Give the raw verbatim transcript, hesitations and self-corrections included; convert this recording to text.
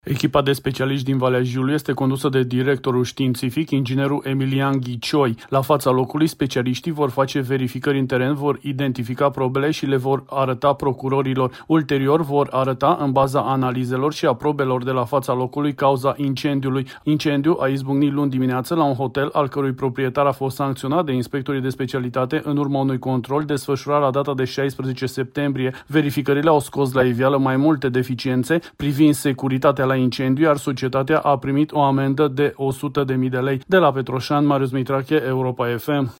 Echipa de specialiști din Valea Jiului este condusă de directorul științific, inginerul Emilian Ghicioi. La fața locului, specialiștii vor face verificări în teren, vor identifica probele și le vor arăta procurorilor. Ulterior vor arăta, în baza analizelor și a probelor de la fața locului, cauza incendiului. Incendiul a izbucnit luni dimineață la un hotel, al cărui proprietar a fost sancționat de inspectorii de specialitate în urma unui control desfășurat la data de șaisprezece septembrie. Verificările au scos la iveală mai multe deficiențe privind securitatea la incendiu, iar societatea a primit o amendă de o sută de mii de lei. De la Petroșani, Marius Mitrache, Europa F M.